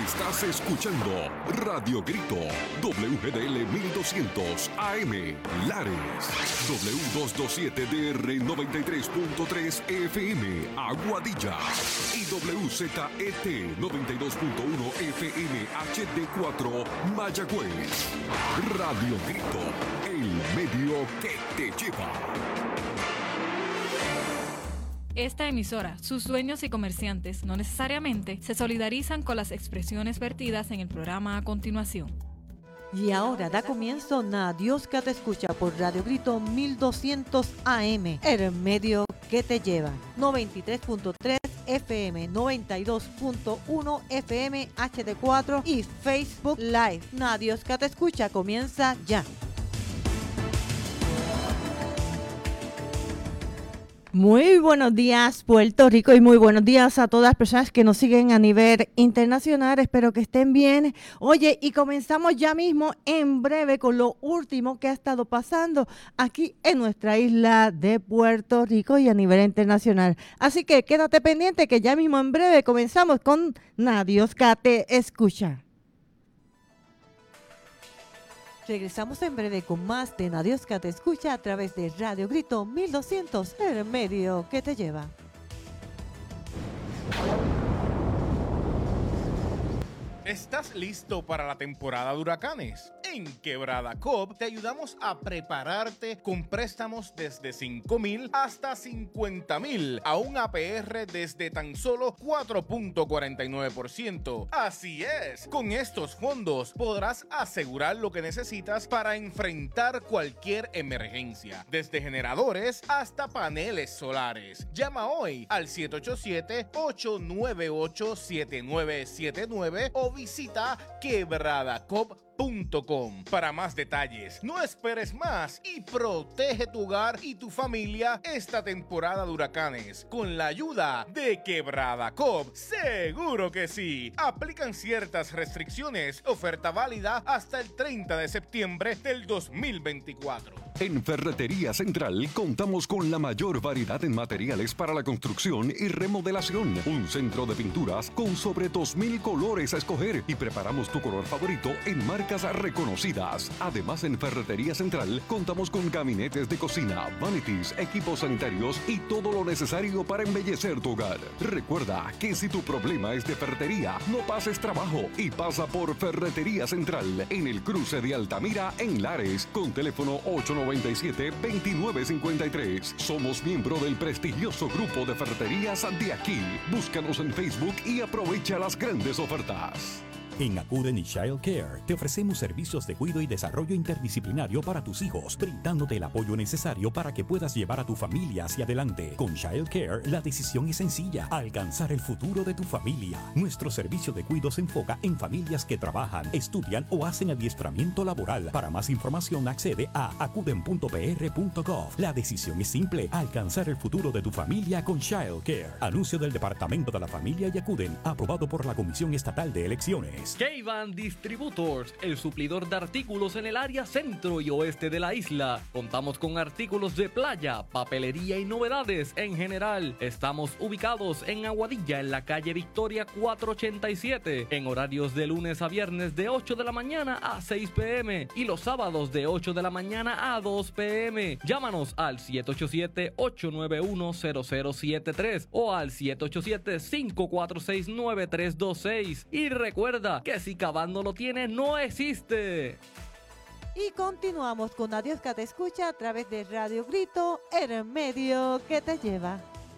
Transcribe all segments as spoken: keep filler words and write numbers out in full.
Estás escuchando Radio Grito, W G D L mil doscientos A M, Lares, W doscientos veintisiete D R noventa y tres punto tres F M, Aguadilla, y W Z E T noventa y dos punto uno F M H D cuatro, Mayagüez. Radio Grito, el medio que te lleva. Esta emisora, sus dueños y comerciantes no necesariamente se solidarizan con las expresiones vertidas en el programa a continuación. Y ahora da comienzo Na Dios que te escucha por Radio Grito mil doscientos A M, el medio que te lleva. noventa y tres punto tres F M, noventa y dos punto uno F M H D cuatro y Facebook Live. Na Dios que te escucha comienza ya. Muy buenos días, Puerto Rico, y muy buenos días a todas las personas que nos siguen a nivel internacional. Espero que estén bien. Oye, y comenzamos ya mismo en breve con lo último que ha estado pasando aquí en nuestra isla de Puerto Rico y a nivel internacional. Así que quédate pendiente que ya mismo en breve comenzamos con Na Dios que te escucha. Regresamos en breve con más de Na Dios que te escucha a través de Radio Grito mil doscientos, el medio que te lleva. ¿Estás listo para la temporada de huracanes? En Quebrada Coop te ayudamos a prepararte con préstamos desde cinco mil hasta cincuenta mil a un A P R desde tan solo cuatro punto cuarenta y nueve por ciento. Así es, con estos fondos podrás asegurar lo que necesitas para enfrentar cualquier emergencia, desde generadores hasta paneles solares. Llama hoy al siete ocho siete, ocho nueve ocho, siete nueve siete nueve o visita quebrada coop punto com para más detalles. No esperes más y protege tu hogar y tu familia esta temporada de huracanes con la ayuda de Quebrada Coop. Seguro que sí. Aplican ciertas restricciones. Oferta válida hasta el treinta de septiembre del dos mil veinticuatro. En Ferretería Central contamos con la mayor variedad en materiales para la construcción y remodelación. Un centro de pinturas con sobre dos mil colores a escoger y preparamos tu color favorito en marcas reconocidas. Además, en Ferretería Central contamos con gabinetes de cocina, vanities, equipos sanitarios y todo lo necesario para embellecer tu hogar. Recuerda que si tu problema es de ferretería, no pases trabajo y pasa por Ferretería Central en el cruce de Altamira en Lares con teléfono ocho nueve siete, dos nueve cinco tres. Somos miembro del prestigioso grupo de ferreterías de aquí. Búscanos en Facebook y aprovecha las grandes ofertas. En Acuden y Child Care te ofrecemos servicios de cuidado y desarrollo interdisciplinario para tus hijos, brindándote el apoyo necesario para que puedas llevar a tu familia hacia adelante. Con Child Care, la decisión es sencilla: alcanzar el futuro de tu familia. Nuestro servicio de cuidado se enfoca en familias que trabajan, estudian o hacen adiestramiento laboral. Para más información, accede a acuden punto p r punto gov. La decisión es simple: alcanzar el futuro de tu familia con Child Care. Anuncio del Departamento de la Familia y Acuden, aprobado por la Comisión Estatal de Elecciones. K-Van Distributors, el suplidor de artículos en el área centro y oeste de la isla. Contamos con artículos de playa, papelería y novedades en general. Estamos ubicados en Aguadilla, en la calle Victoria cuatrocientos ochenta y siete, en horarios de lunes a viernes de ocho de la mañana a seis p m y los sábados de ocho de la mañana a dos p m Llámanos al siete ocho siete, ocho nueve uno, cero cero siete tres o al siete ocho siete, cinco cuatro seis, nueve tres dos seis. Y recuerda que si Caban no lo tiene, no existe. Y continuamos con Na Dios que te escucha a través de Radio Grito, el medio que te lleva.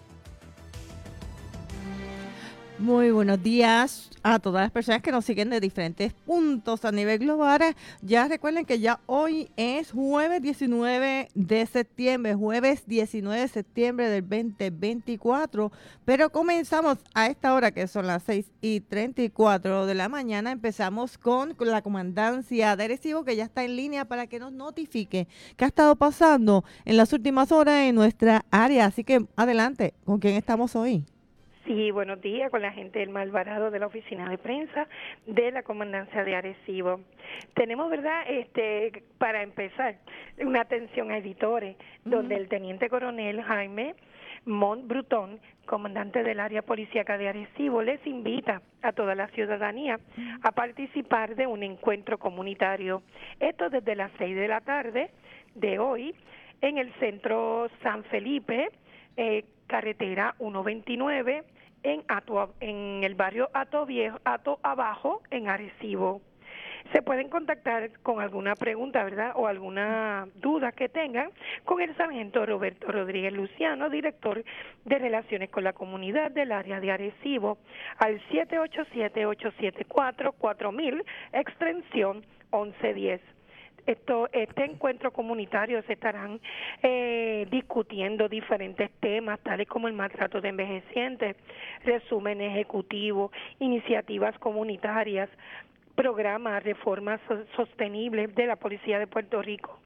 Muy buenos días a todas las personas que nos siguen de diferentes puntos a nivel global. Ya recuerden que ya hoy es jueves diecinueve de septiembre, jueves diecinueve de septiembre del veinte veinticuatro, pero comenzamos a esta hora que son las seis y treinta y cuatro de la mañana. Empezamos con, con la comandancia de Arecibo, que ya está en línea para que nos notifique qué ha estado pasando en las últimas horas en nuestra área. Así que adelante, ¿con quién estamos hoy? Sí, buenos días, con la gente del Malvarado de la oficina de prensa de la comandancia de Arecibo. Tenemos, ¿verdad?, este, para empezar, una atención a editores, uh-huh. donde el teniente coronel Jaime Mont Bruton, comandante del área policíaca de Arecibo, les invita a toda la ciudadanía a participar de un encuentro comunitario. Esto desde las seis de la tarde de hoy en el centro San Felipe, eh, carretera ciento veintinueve, en, Ato, en el barrio Ato Viejo, Ato Abajo, en Arecibo. Se pueden contactar con alguna pregunta, ¿verdad?, o alguna duda que tengan con el sargento Roberto Rodríguez Luciano, director de Relaciones con la Comunidad del área de Arecibo, al siete ocho siete, ocho siete cuatro, cuatro mil, extensión once diez. Esto, este encuentro comunitario se estarán eh, discutiendo diferentes temas, tales como el maltrato de envejecientes, resumen ejecutivo, iniciativas comunitarias, programas, reformas sostenibles de la Policía de Puerto Rico.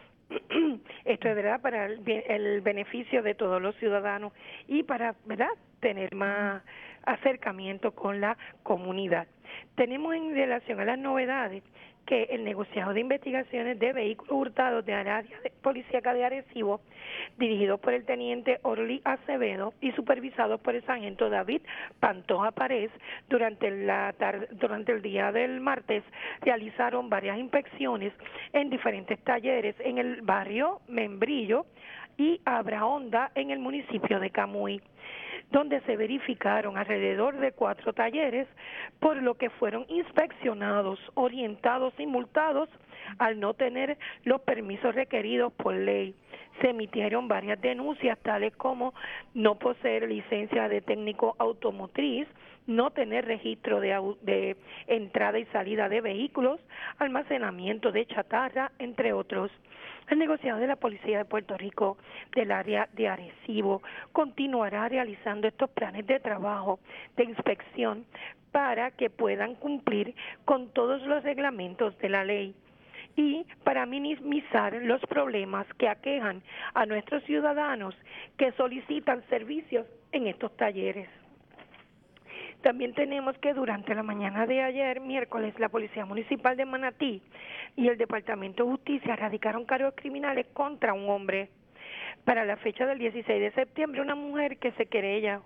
Esto es verdad para el, el beneficio de todos los ciudadanos y para, ¿verdad?, tener más acercamiento con la comunidad. Tenemos en relación a las novedades que el negociado de investigaciones de vehículos hurtados de área policíaca de Arecibo, dirigido por el teniente Orly Acevedo y supervisado por el sargento David Pantoja Párez, durante la tarde, durante el día del martes realizaron varias inspecciones en diferentes talleres en el barrio Membrillo y Abrahonda en el municipio de Camuy, donde se verificaron alrededor de cuatro talleres, por lo que fueron inspeccionados, orientados y multados al no tener los permisos requeridos por ley. Se emitieron varias denuncias, tales como no poseer licencia de técnico automotriz, no tener registro de, de entrada y salida de vehículos, almacenamiento de chatarra, entre otros. El negociado de la Policía de Puerto Rico del área de Arecibo continuará realizando estos planes de trabajo de inspección para que puedan cumplir con todos los reglamentos de la ley y para minimizar los problemas que aquejan a nuestros ciudadanos que solicitan servicios en estos talleres. También tenemos que durante la mañana de ayer, miércoles, la Policía Municipal de Manatí y el Departamento de Justicia radicaron cargos criminales contra un hombre. Para la fecha del dieciséis de septiembre, una mujer que se querella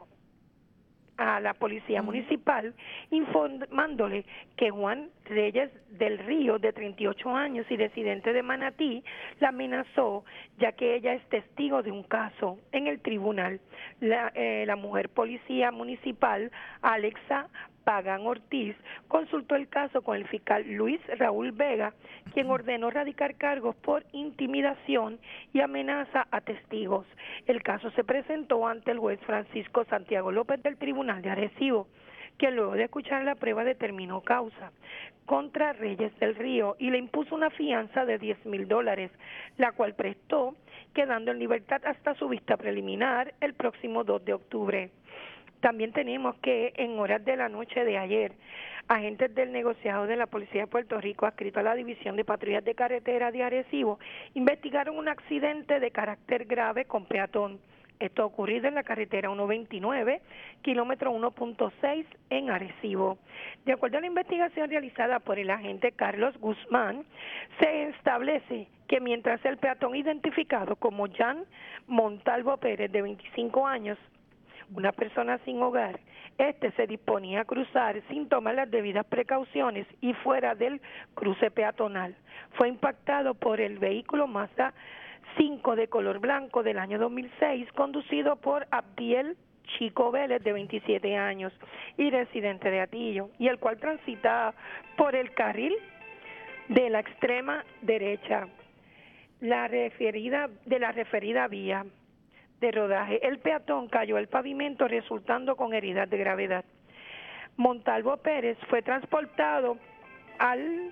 a la Policía Municipal informándole que Juan Reyes del Río, de treinta y ocho años y residente de Manatí, la amenazó, ya que ella es testigo de un caso en el tribunal. La, eh, la mujer policía municipal, Alexa Pagán Ortiz, consultó el caso con el fiscal Luis Raúl Vega, quien ordenó radicar cargos por intimidación y amenaza a testigos. El caso se presentó ante el juez Francisco Santiago López del Tribunal de Arecibo, que luego de escuchar la prueba determinó causa contra Reyes del Río y le impuso una fianza de diez mil dólares, la cual prestó, quedando en libertad hasta su vista preliminar el próximo dos de octubre. También tenemos que en horas de la noche de ayer, agentes del negociado de la Policía de Puerto Rico, adscrito a la División de Patrullas de Carretera de Arecibo, investigaron un accidente de carácter grave con peatón. Esto ha ocurrido en la carretera ciento veintinueve, kilómetro uno punto seis en Arecibo. De acuerdo a la investigación realizada por el agente Carlos Guzmán, se establece que mientras el peatón identificado como Jan Montalvo Pérez, de veinticinco años, una persona sin hogar, este se disponía a cruzar sin tomar las debidas precauciones y fuera del cruce peatonal. Fue impactado por el vehículo Mazda cinco de color blanco del año dos mil seis, conducido por Abdiel Chico Vélez, de veintisiete años y residente de Atillo, y el cual transita por el carril de la extrema derecha la referida de la referida vía de rodaje. El peatón cayó al pavimento resultando con heridas de gravedad. Montalvo Pérez fue transportado al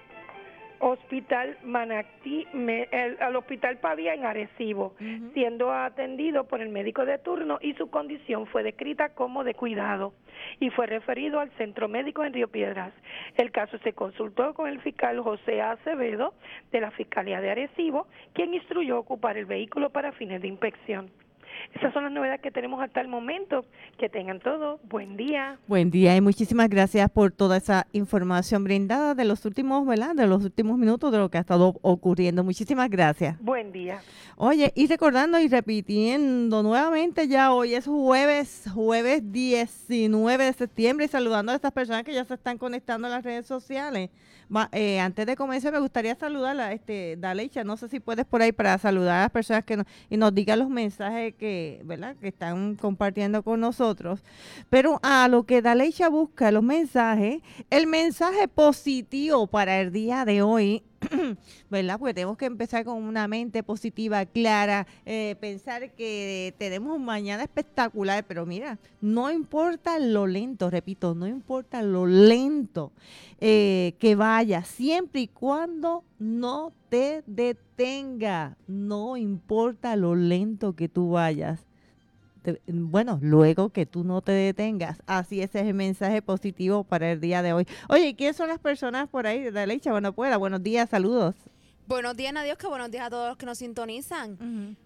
hospital Manatí, el, al hospital Pavía en Arecibo, uh-huh. siendo atendido por el médico de turno y su condición fue descrita como de cuidado y fue referido al centro médico en Río Piedras. El caso se consultó con el fiscal José Acevedo de la Fiscalía de Arecibo, quien instruyó ocupar el vehículo para fines de inspección. Esas son las novedades que tenemos hasta el momento. Que tengan todo. Buen día. Buen día y muchísimas gracias por toda esa información brindada de los últimos, ¿verdad? De los últimos minutos de lo que ha estado ocurriendo. Muchísimas gracias. Buen día. Oye, y recordando y repitiendo nuevamente, ya hoy es jueves, jueves diecinueve de septiembre, y saludando a estas personas que ya se están conectando a las redes sociales. Va, eh, antes de comenzar, me gustaría saludar a este, Daleicha, no sé si puedes por ahí para saludar a las personas que nos, y nos digan los mensajes que, ¿verdad?, que están compartiendo con nosotros. Pero a lo que Daleicha busca, los mensajes, el mensaje positivo para el día de hoy, ¿verdad? Porque tenemos que empezar con una mente positiva, clara, eh, pensar que tenemos un mañana espectacular, pero mira, no importa lo lento, repito, no importa lo lento eh, que vaya, siempre y cuando no te detenga, no importa lo lento que tú vayas. Bueno, luego que tú no te detengas. Así ese es el mensaje positivo para el día de hoy. Oye, ¿quiénes son las personas por ahí? Daleicha, bueno, pueda. Buenos días, saludos. Buenos días, Nadioska. Buenos días a todos los que nos sintonizan. Uh-huh.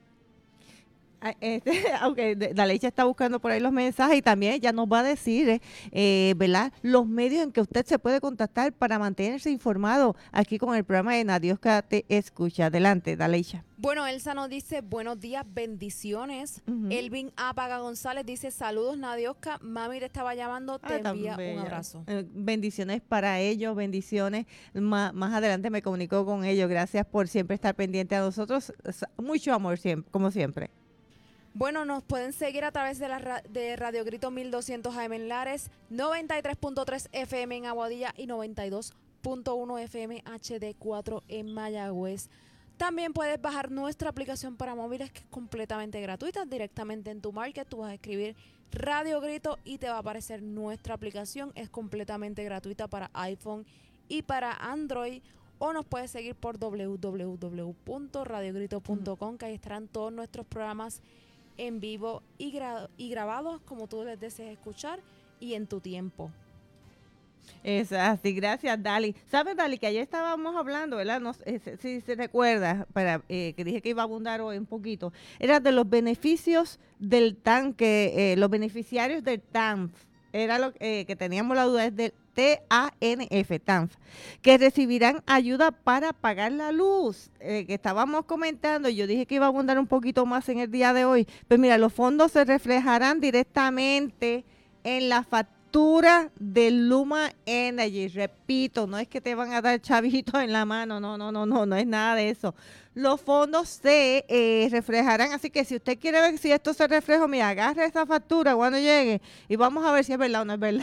Este, aunque Daleicha está buscando por ahí los mensajes y también ella nos va a decir, eh, ¿verdad?, los medios en que usted se puede contactar para mantenerse informado aquí con el programa de Nadioska Te Escucha. Adelante, Daleicha. Bueno, Elsa nos dice, buenos días, bendiciones. Uh-huh. Elvin Apaga González dice, saludos, Nadioska. Mami te estaba llamando, te ah, envía un abrazo. Eh, bendiciones para ellos, bendiciones. Más, más adelante me comunico con ellos. Gracias por siempre estar pendiente a nosotros. Mucho amor, siempre, como siempre. Bueno, nos pueden seguir a través de la ra- de Radio Grito mil doscientos A M en Lares, noventa y tres punto tres F M en Aguadilla y noventa y dos punto uno F M H D cuatro en Mayagüez. También puedes bajar nuestra aplicación para móviles, que es completamente gratuita. Directamente en tu market tú vas a escribir Radio Grito y te va a aparecer nuestra aplicación. Es completamente gratuita para iPhone y para Android. O nos puedes seguir por w w w punto radio grito punto com, que ahí estarán todos nuestros programas en vivo y, gra- y grabados como tú les desees escuchar y en tu tiempo. Es así, gracias, Dali. ¿Sabes, Dali, que ayer estábamos hablando, ¿verdad? No sé si, si se recuerda, para, eh, que dije que iba a abundar hoy un poquito, era de los beneficios del T A N F, que, eh, los beneficiarios del T A N F, era lo eh, que teníamos la duda, es del T A N F, T A N F, que recibirán ayuda para pagar la luz, eh, que estábamos comentando. Yo dije que iba a abundar un poquito más en el día de hoy. Pues mira, los fondos se reflejarán directamente en la factura de Luma Energy. Repito, no es que te van a dar chavitos en la mano, no, no, no, no, no es nada de eso. Los fondos se eh, reflejarán, así que si usted quiere ver si esto se refleja, mira, agarre esa factura cuando llegue y vamos a ver si es verdad o no es verdad,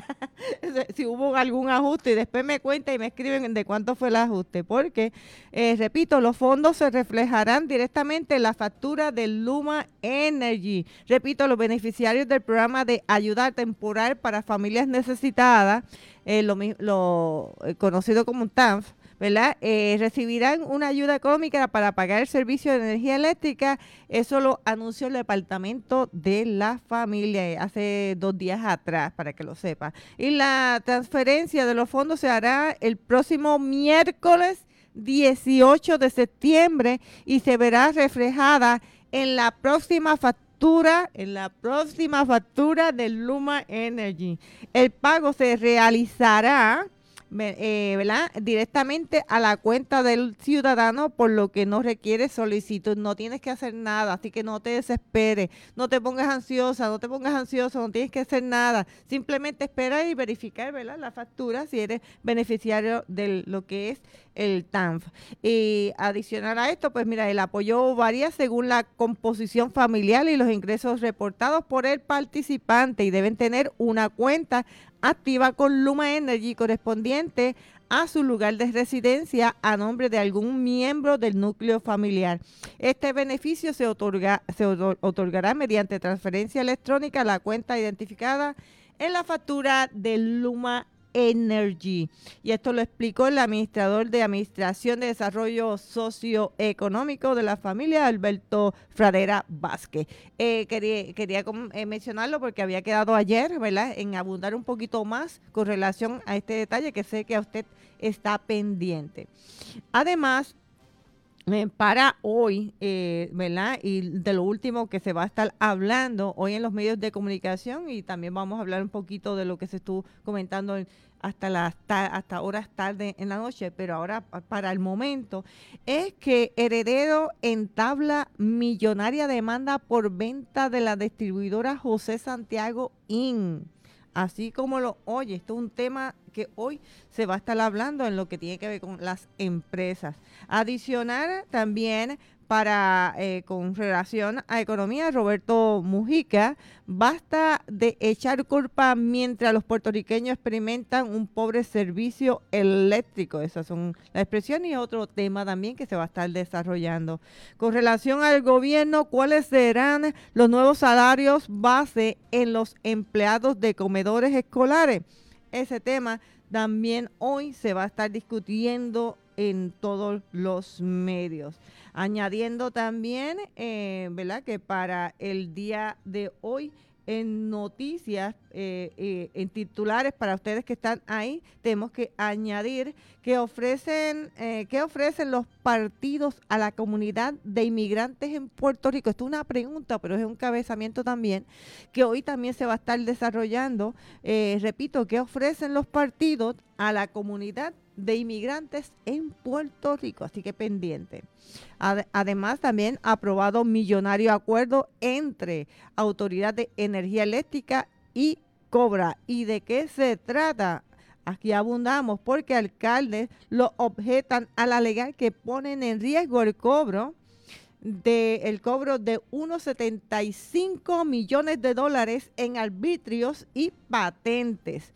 si hubo algún ajuste, y después me cuenta y me escriben de cuánto fue el ajuste, porque, eh, repito, los fondos se reflejarán directamente en la factura de Luma Energy. Repito, los beneficiarios del programa de ayuda temporal para familias necesitadas, eh, lo, lo eh, conocido como un T A N F, ¿verdad? Eh, recibirán una ayuda económica para pagar el servicio de energía eléctrica. Eso lo anunció el Departamento de la Familia hace dos días atrás, para que lo sepa. Y la transferencia de los fondos se hará el próximo miércoles dieciocho de septiembre y se verá reflejada en la próxima factura en la próxima factura de Luma Energy. El pago se realizará Eh, ¿verdad?, directamente a la cuenta del ciudadano, por lo que no requiere solicitud, no tienes que hacer nada, así que no te desesperes, no te pongas ansiosa, no te pongas ansioso, no tienes que hacer nada, simplemente espera y verificar, ¿verdad?, la factura si eres beneficiario de lo que es el T A N F. Y adicional a esto, pues mira, el apoyo varía según la composición familiar y los ingresos reportados por el participante, y deben tener una cuenta activa con Luma Energy correspondiente a su lugar de residencia a nombre de algún miembro del núcleo familiar. Este beneficio se, otorga, se otorgará mediante transferencia electrónica a la cuenta identificada en la factura de Luma Energy. Y esto lo explicó el administrador de Administración de Desarrollo Socioeconómico de la Familia, Alberto Fradera Vázquez. Eh, quería quería eh, mencionarlo porque había quedado ayer, ¿verdad?, en abundar un poquito más con relación a este detalle que sé que a usted está pendiente. Además, Eh, para hoy, eh, ¿verdad? Y de lo último que se va a estar hablando hoy en los medios de comunicación, y también vamos a hablar un poquito de lo que se estuvo comentando en- hasta las ta- hasta horas tarde en la noche, pero ahora pa- para el momento es que Heredero entabla millonaria demanda por venta de la distribuidora José Santiago Incorporated. Así como lo oye, esto es un tema que hoy se va a estar hablando en lo que tiene que ver con las empresas. Adicional también para eh, con relación a economía, Roberto Mujica, basta de echar culpa mientras los puertorriqueños experimentan un pobre servicio eléctrico. Esas son las expresiones, y otro tema también que se va a estar desarrollando. Con relación al gobierno, ¿cuáles serán los nuevos salarios base en los empleados de comedores escolares? Ese tema también hoy se va a estar discutiendo en todos los medios. Añadiendo también, eh, ¿verdad?, que para el día de hoy en noticias, eh, eh, en titulares para ustedes que están ahí, tenemos que añadir que ofrecen, eh, ¿qué ofrecen los partidos a la comunidad de inmigrantes en Puerto Rico? Esto es una pregunta, pero es un cabezamiento también, que hoy también se va a estar desarrollando. Eh, repito, ¿qué ofrecen los partidos a la comunidad de inmigrantes en Puerto Rico? Así que pendiente. Ad- además, también aprobado millonario acuerdo entre Autoridad de Energía Eléctrica y Cobra. ¿Y de qué se trata? Aquí abundamos porque alcaldes lo objetan al alegar que ponen en riesgo el cobro de el cobro de unos setenta y cinco millones de dólares en arbitrios y patentes.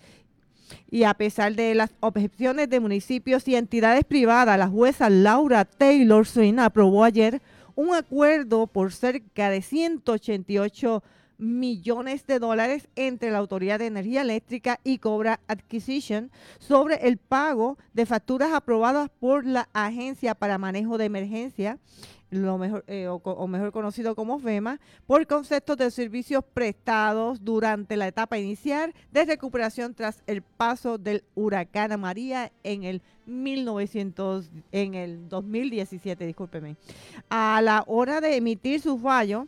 Y a pesar de las objeciones de municipios y entidades privadas, la jueza Laura Taylor Swain aprobó ayer un acuerdo por cerca de ciento ochenta y ocho millones de dólares entre la Autoridad de Energía Eléctrica y Cobra Acquisition sobre el pago de facturas aprobadas por la Agencia para Manejo de Emergencia, lo mejor, eh, o, o mejor conocido como FEMA, por conceptos de servicios prestados durante la etapa inicial de recuperación tras el paso del huracán María en el mil novecientos, en el dos mil diecisiete, discúlpeme. A la hora de emitir su fallo,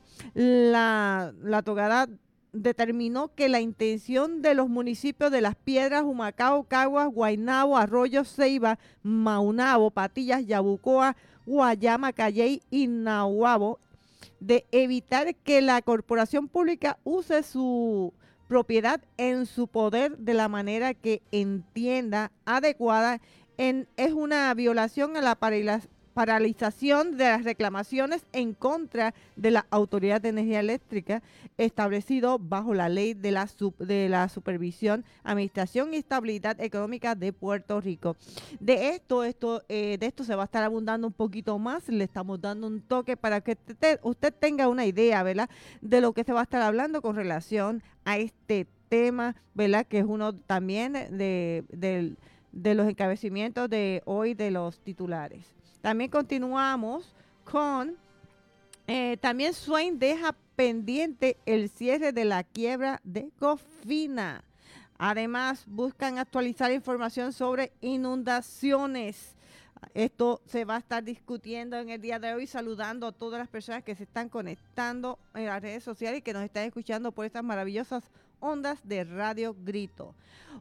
la, la togada determinó que la intención de los municipios de Las Piedras, Humacao, Caguas, Guaynabo, Arroyo, Ceiba, Maunabo, Patillas, Yabucoa, Guayama, Calley y Nahuabo de evitar que la corporación pública use su propiedad en su poder de la manera que entienda adecuada, en, es una violación a la paralización paralización de las reclamaciones en contra de la Autoridad de Energía Eléctrica establecido bajo la Ley de la, sub, de la Supervisión, Administración y Estabilidad Económica de Puerto Rico. De esto, esto eh, de esto se va a estar abundando un poquito más. Le estamos dando un toque para que te, usted tenga una idea, ¿verdad?, de lo que se va a estar hablando con relación a este tema, ¿verdad?, que es uno también de, de, de los encabezamientos de hoy de los titulares. También continuamos con, eh, también Swain deja pendiente el cierre de la quiebra de Cofina. Además, buscan actualizar información sobre inundaciones. Esto se va a estar discutiendo en el día de hoy, saludando a todas las personas que se están conectando en las redes sociales y que nos están escuchando por estas maravillosas ondas de Radio Grito.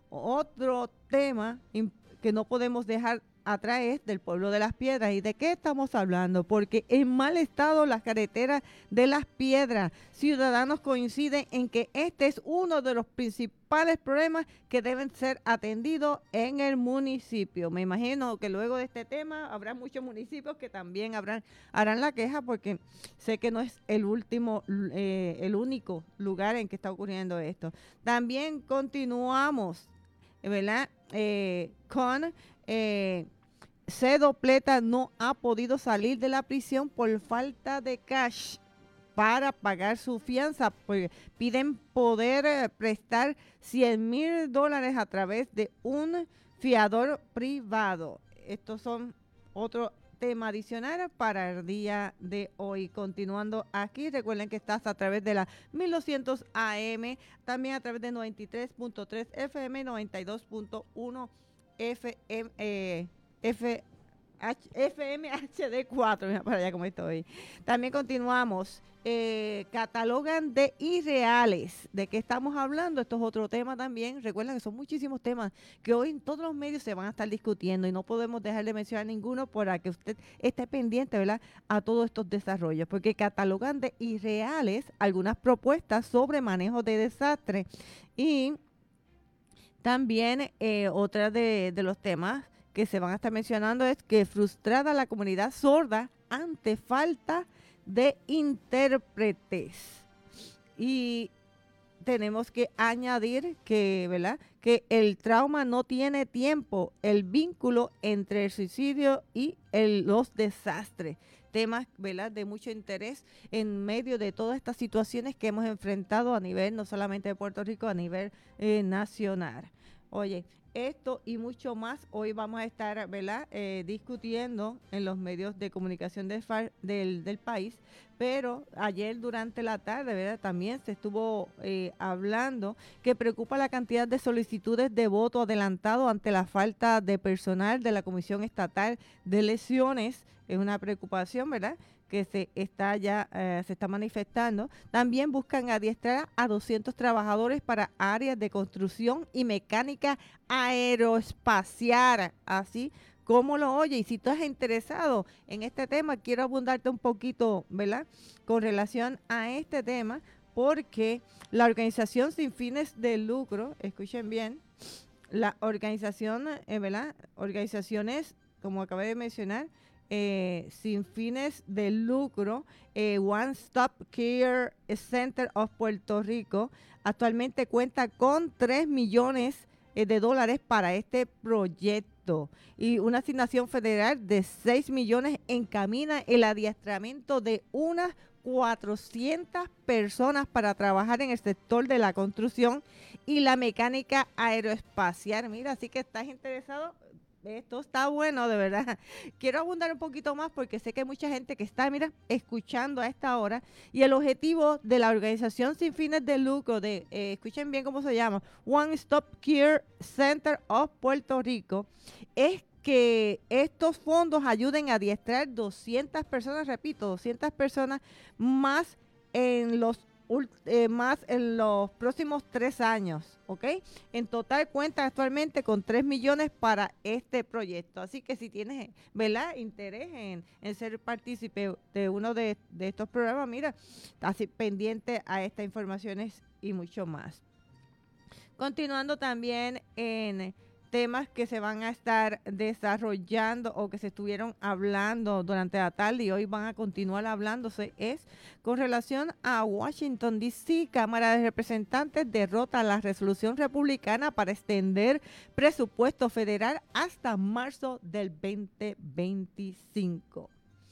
Otro tema que no podemos dejar atrás es del pueblo de Las Piedras. ¿Y de qué estamos hablando? Porque en mal estado las carreteras de Las Piedras. Ciudadanos coinciden en que este es uno de los principales problemas que deben ser atendidos en el municipio. Me imagino que luego de este tema habrá muchos municipios que también habrán, harán la queja, porque sé que no es el último, eh, el único lugar en que está ocurriendo esto. También continuamos, ¿verdad?, eh, con... Eh, Cedo Pleta no ha podido salir de la prisión por falta de cash para pagar su fianza. Pues piden poder eh, prestar cien mil dólares a través de un fiador privado. Estos son otro tema adicional para el día de hoy. Continuando aquí, recuerden que estás a través de la mil doscientos A M, también a través de noventa y tres punto tres F M, noventa y dos punto uno F M, eh, F, F M H D cuatro, mira para allá como estoy. También continuamos. Eh, catalogan de irreales. ¿De qué estamos hablando? Esto es otro tema también. Recuerden que son muchísimos temas que hoy en todos los medios se van a estar discutiendo y no podemos dejar de mencionar ninguno para que usted esté pendiente, ¿verdad?, a todos estos desarrollos, porque catalogan de irreales algunas propuestas sobre manejo de desastre. Y también eh, otra de, de los temas que se van a estar mencionando es que frustrada la comunidad sorda ante falta de intérpretes. Y tenemos que añadir que, ¿verdad?, que el trauma no tiene tiempo, el vínculo entre el suicidio y el, los desastres. Temas, ¿verdad?, de mucho interés en medio de todas estas situaciones que hemos enfrentado a nivel no solamente de Puerto Rico, a nivel eh, nacional. Oye, esto y mucho más hoy vamos a estar, ¿verdad?, eh, discutiendo en los medios de comunicación del, del, del país, pero ayer durante la tarde, ¿verdad?, también se estuvo eh, hablando que preocupa la cantidad de solicitudes de voto adelantado ante la falta de personal de la Comisión Estatal de Elecciones. Es una preocupación, ¿verdad?, que se está ya eh, se está manifestando. También buscan adiestrar a doscientos trabajadores para áreas de construcción y mecánica aeroespacial, así como lo oye. Y si tú estás interesado en este tema, quiero abundarte un poquito, ¿verdad?, con relación a este tema, porque la organización sin fines de lucro, escuchen bien, la organización, eh, ¿verdad?, organizaciones, como acabé de mencionar, Eh, sin fines de lucro, eh, One Stop Care Center of Puerto Rico actualmente cuenta con tres millones eh, de dólares para este proyecto y una asignación federal de seis millones encamina el adiestramiento de unas cuatrocientas personas para trabajar en el sector de la construcción y la mecánica aeroespacial. Mira, así que estás interesado. Esto está bueno, de verdad. Quiero abundar un poquito más porque sé que hay mucha gente que está, mira, escuchando a esta hora. Y el objetivo de la organización sin fines de lucro, de, eh, escuchen bien cómo se llama, One Stop Care Center of Puerto Rico, es que estos fondos ayuden a adiestrar doscientas personas, repito, doscientas personas más en los Eh, más en los próximos tres años, ¿ok? En total cuenta actualmente con tres millones para este proyecto. Así que si tienes, ¿verdad?, interés en, en ser partícipe de uno de, de estos programas, mira, así pendiente a estas informaciones y mucho más. Continuando también en temas que se van a estar desarrollando o que se estuvieron hablando durante la tarde y hoy van a continuar hablándose, es con relación a Washington, D C Cámara de Representantes derrota la resolución republicana para extender presupuesto federal hasta marzo del veinte veinticinco.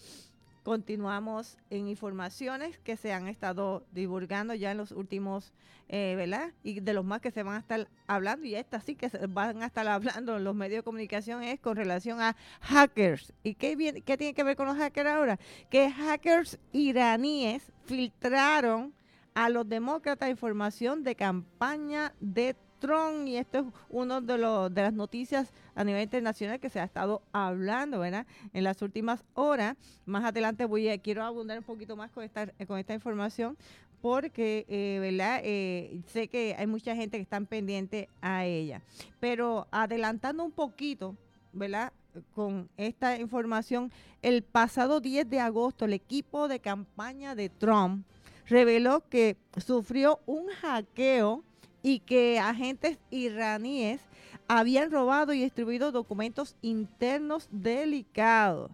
Continuamos en informaciones que se han estado divulgando ya en los últimos, eh, ¿verdad?, y de los más que se van a estar hablando, y estas sí que se van a estar hablando en los medios de comunicación, es con relación a hackers. ¿Y qué, bien, qué tiene que ver con los hackers ahora? Que hackers iraníes filtraron a los demócratas información de campaña de Trump, y esto es uno de los de las noticias a nivel internacional que se ha estado hablando, ¿verdad?, en las últimas horas. Más adelante voy a, quiero abundar un poquito más con esta, con esta información porque, eh, ¿verdad?, eh, sé que hay mucha gente que están pendiente a ella. Pero adelantando un poquito, ¿verdad?, con esta información, el pasado diez de agosto el equipo de campaña de Trump reveló que sufrió un hackeo y que agentes iraníes habían robado y distribuido documentos internos delicados.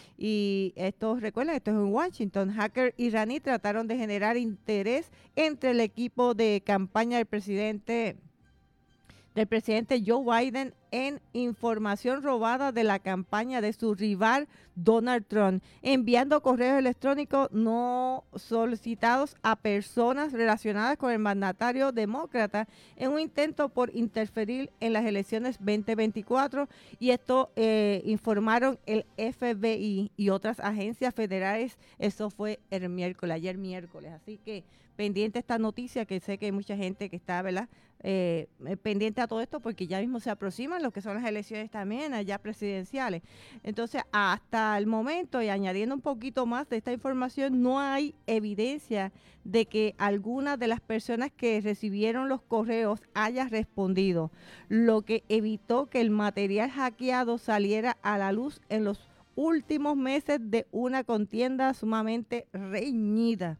Y esto, recuerden, esto es en Washington. Hackers iraní trataron de generar interés entre el equipo de campaña del presidente del presidente Joe Biden en información robada de la campaña de su rival Donald Trump, enviando correos electrónicos no solicitados a personas relacionadas con el mandatario demócrata en un intento por interferir en las elecciones veinte veinticuatro, y esto eh, informaron el F B I y otras agencias federales. Eso fue el miércoles, ayer miércoles. Así que pendiente a esta noticia, que sé que hay mucha gente que está, ¿verdad?, eh, pendiente a todo esto, porque ya mismo se aproximan lo que son las elecciones también, allá presidenciales. Entonces, hasta el momento, y añadiendo un poquito más de esta información, no hay evidencia de que alguna de las personas que recibieron los correos haya respondido, lo que evitó que el material hackeado saliera a la luz en los últimos meses de una contienda sumamente reñida.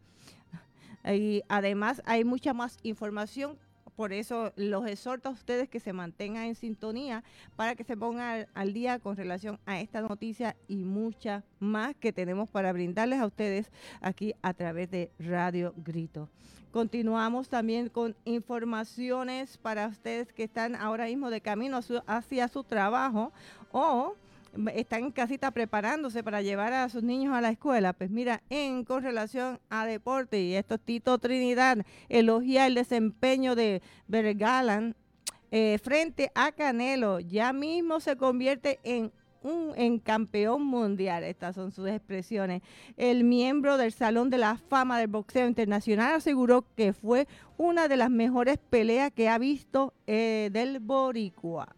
Y además hay mucha más información, por eso los exhorto a ustedes que se mantengan en sintonía para que se pongan al, al día con relación a esta noticia y muchas más que tenemos para brindarles a ustedes aquí a través de Radio Grito. Continuamos también con informaciones para ustedes que están ahora mismo de camino hacia su trabajo o están en casita preparándose para llevar a sus niños a la escuela. Pues mira, en con relación a deporte, y esto Tito Trinidad elogia el desempeño de Bergalan eh, frente a Canelo. Ya mismo se convierte en un en campeón mundial. Estas son sus expresiones. El miembro del Salón de la Fama del Boxeo Internacional aseguró que fue una de las mejores peleas que ha visto eh, del boricua.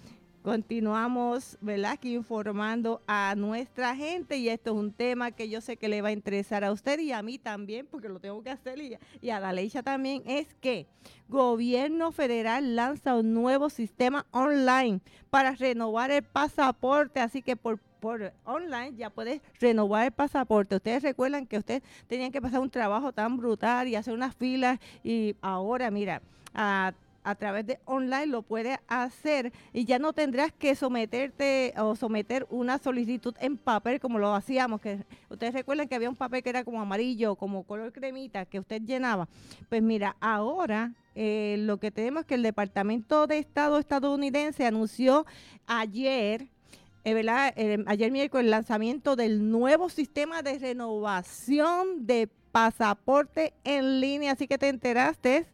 Continuamos, ¿verdad?, aquí informando a nuestra gente, y esto es un tema que yo sé que le va a interesar a usted y a mí también, porque lo tengo que hacer, y, y a Daleisha también, es que Gobierno Federal lanza un nuevo sistema online para renovar el pasaporte, así que por por online ya puedes renovar el pasaporte. Ustedes recuerdan que ustedes tenían que pasar un trabajo tan brutal y hacer unas filas, y ahora, mira, a a través de online lo puedes hacer y ya no tendrás que someterte o someter una solicitud en papel como lo hacíamos, que ustedes recuerdan que había un papel que era como amarillo, como color cremita, que usted llenaba. Pues mira, ahora eh, lo que tenemos es que el Departamento de Estado estadounidense anunció ayer, eh, ¿verdad? Eh, ayer miércoles, el lanzamiento del nuevo sistema de renovación de pasaporte en línea, así que te enteraste.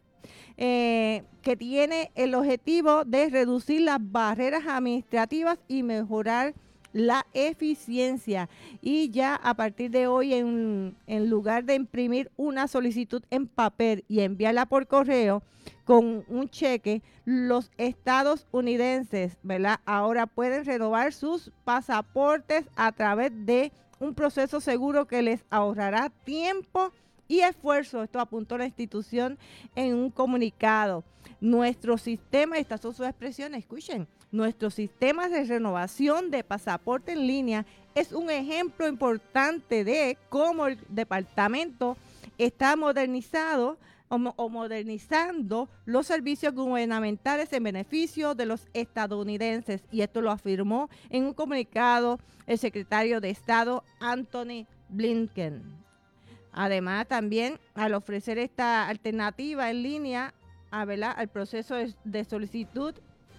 Eh, que tiene el objetivo de reducir las barreras administrativas y mejorar la eficiencia. Y ya a partir de hoy, en, en lugar de imprimir una solicitud en papel y enviarla por correo con un cheque, los estadounidenses, ¿verdad?, ahora pueden renovar sus pasaportes a través de un proceso seguro que les ahorrará tiempo y esfuerzo. Esto apuntó la institución en un comunicado. Nuestro sistema, estas son sus expresiones, escuchen, nuestro sistema de renovación de pasaporte en línea es un ejemplo importante de cómo el departamento está modernizado o, o modernizando los servicios gubernamentales en beneficio de los estadounidenses. Y esto lo afirmó en un comunicado el secretario de Estado, Anthony Blinken. Además, también al ofrecer esta alternativa en línea a, ¿verdad?, al proceso de, de solicitud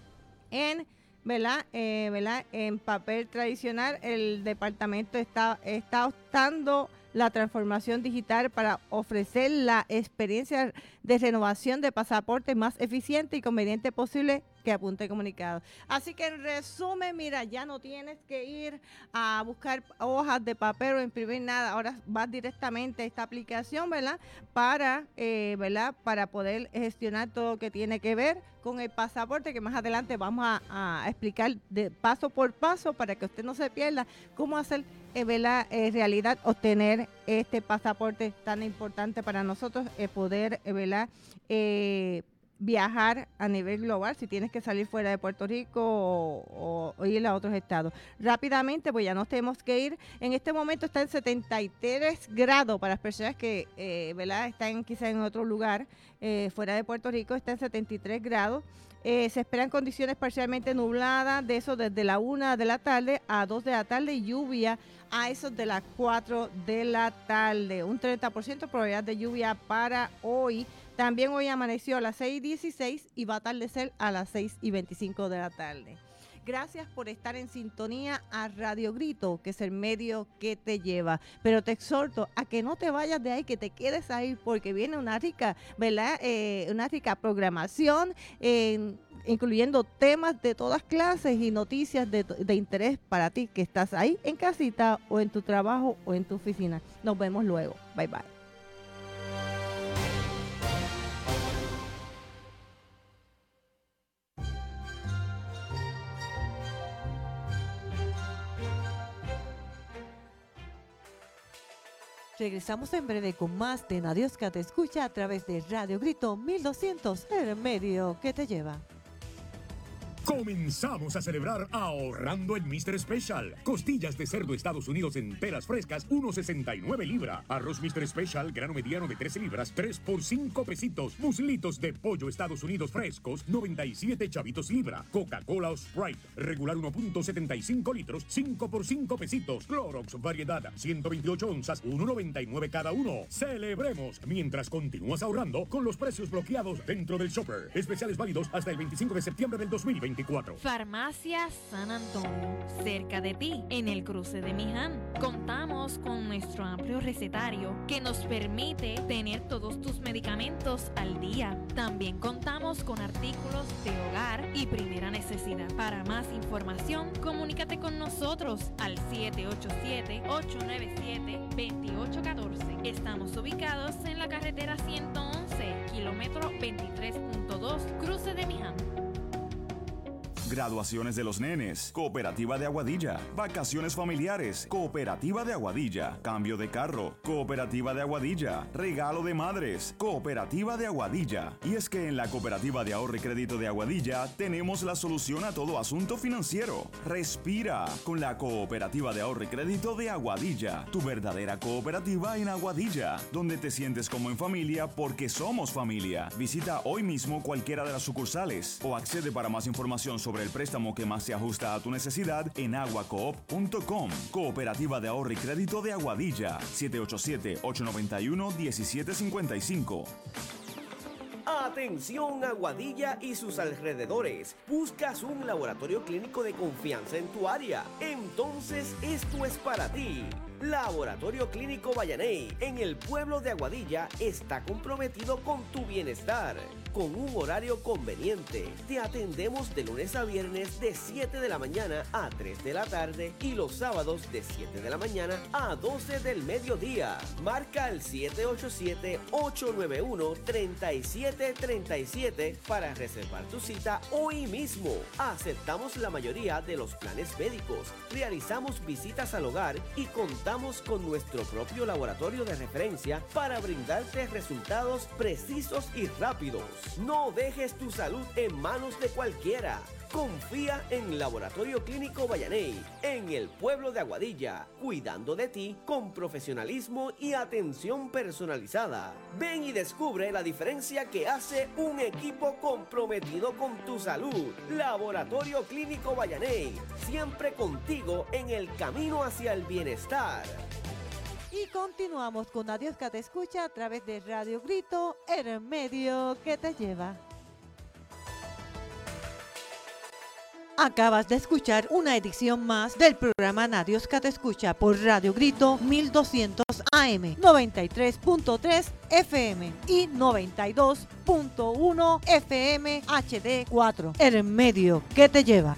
en, ¿verdad?, eh, ¿verdad?, en papel tradicional, el departamento está, está optando la transformación digital para ofrecer la experiencia de renovación de pasaporte más eficiente y conveniente posible, que apunte el comunicado. Así que en resumen, mira, ya no tienes que ir a buscar hojas de papel o imprimir nada. Ahora vas directamente a esta aplicación, ¿verdad?, para, eh, ¿verdad?, para poder gestionar todo lo que tiene que ver con el pasaporte, que más adelante vamos a, a explicar de paso por paso para que usted no se pierda cómo hacer eh, ¿verdad?, en realidad obtener este pasaporte tan importante para nosotros, eh, poder eh, ¿verdad?, eh, viajar a nivel global si tienes que salir fuera de Puerto Rico o, o, o ir a otros estados. Rápidamente, pues ya nos tenemos que ir. En este momento está en setenta y tres grados para las personas que eh, ¿verdad?, están quizás en otro lugar eh, fuera de Puerto Rico. Está en setenta y tres grados. Eh, se esperan condiciones parcialmente nubladas, de eso desde la una de la tarde a dos de la tarde, y lluvia a eso de las cuatro de la tarde. Un treinta por ciento probabilidad de lluvia para hoy. También hoy amaneció a las seis y dieciséis y va a atardecer a las seis y veinticinco de la tarde. Gracias por estar en sintonía a Radio Grito, que es el medio que te lleva. Pero te exhorto a que no te vayas de ahí, que te quedes ahí, porque viene una rica, ¿verdad? Eh, una rica programación, eh, incluyendo temas de todas clases y noticias de, de interés para ti, que estás ahí en casita o en tu trabajo o en tu oficina. Nos vemos luego. Bye, bye. Regresamos en breve con más de Nadios que te escucha a través de Radio Grito mil doscientos, el medio que te lleva. Comenzamos a celebrar ahorrando en míster Special. Costillas de cerdo Estados Unidos enteras frescas, uno sesenta y nueve libra. Arroz míster Special, grano mediano de trece libras, tres por cinco pesitos. Muslitos de pollo Estados Unidos frescos, noventa y siete chavitos libra. Coca-Cola o Sprite, regular uno punto setenta y cinco litros, cinco por cinco pesitos. Clorox variedad, ciento veintiocho onzas, uno noventa y nueve cada uno. Celebremos mientras continúas ahorrando con los precios bloqueados dentro del shopper. Especiales válidos hasta el veinticinco de septiembre del dos mil veinticuatro. Farmacia San Antonio, cerca de ti, en el cruce de Miján. Contamos con nuestro amplio recetario que nos permite tener todos tus medicamentos al día. También contamos con artículos de hogar y primera necesidad. Para más información, comunícate con nosotros al siete ocho siete, ocho nueve siete, dos ocho uno cuatro. Estamos ubicados en la carretera ciento once, kilómetro veintitrés punto dos, cruce de Miján. Graduaciones de los nenes, Cooperativa de Aguadilla. Vacaciones familiares, Cooperativa de Aguadilla. Cambio de carro, Cooperativa de Aguadilla. Regalo de madres, Cooperativa de Aguadilla. Y es que en la Cooperativa de Ahorro y Crédito de Aguadilla tenemos la solución a todo asunto financiero. Respira con la Cooperativa de Ahorro y Crédito de Aguadilla, tu verdadera cooperativa en Aguadilla, donde te sientes como en familia porque somos familia. Visita hoy mismo cualquiera de las sucursales o accede para más información sobre el préstamo que más se ajusta a tu necesidad en aguacoop punto com. Cooperativa de Ahorro y Crédito de Aguadilla, siete ocho siete, ocho nueve uno, uno siete cinco cinco. Atención Aguadilla y sus alrededores. ¿Buscas un laboratorio clínico de confianza en tu área? Entonces esto es para ti. Laboratorio Clínico Vallaney, en el pueblo de Aguadilla, está comprometido con tu bienestar. Con un horario conveniente, te atendemos de lunes a viernes de siete de la mañana a tres de la tarde y los sábados de siete de la mañana a doce del mediodía. Marca el siete ocho siete, ocho nueve uno, tres siete tres siete para reservar tu cita hoy mismo. Aceptamos la mayoría de los planes médicos, realizamos visitas al hogar y contamos con nuestro propio laboratorio de referencia para brindarte resultados precisos y rápidos. No dejes tu salud en manos de cualquiera. Confía en Laboratorio Clínico Vallaney, en el pueblo de Aguadilla, cuidando de ti con profesionalismo y atención personalizada. Ven y descubre la diferencia que hace un equipo comprometido con tu salud. Laboratorio Clínico Vallaney, siempre contigo en el camino hacia el bienestar. Y continuamos con Adiós que te escucha a través de Radio Grito, el medio que te lleva. Acabas de escuchar una edición más del programa Nadios que te escucha por Radio Grito mil doscientos A M, noventa y tres punto tres F M y noventa y dos punto uno F M H D cuatro, el medio que te lleva.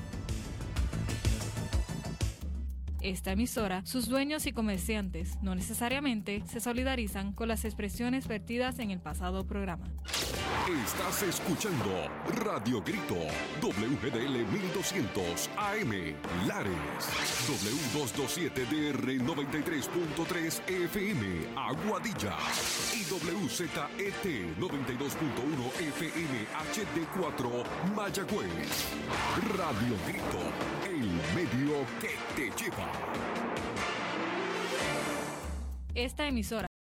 Esta emisora, sus dueños y comerciantes no necesariamente se solidarizan con las expresiones vertidas en el pasado programa. Estás escuchando Radio Grito, W G D L mil doscientos A M, Lares, W doscientos veintisiete D R noventa y tres punto tres F M, Aguadilla, y W Z E T noventa y dos punto uno F M H D cuatro, Mayagüez. Radio Grito, el medio que te lleva. Esta emisora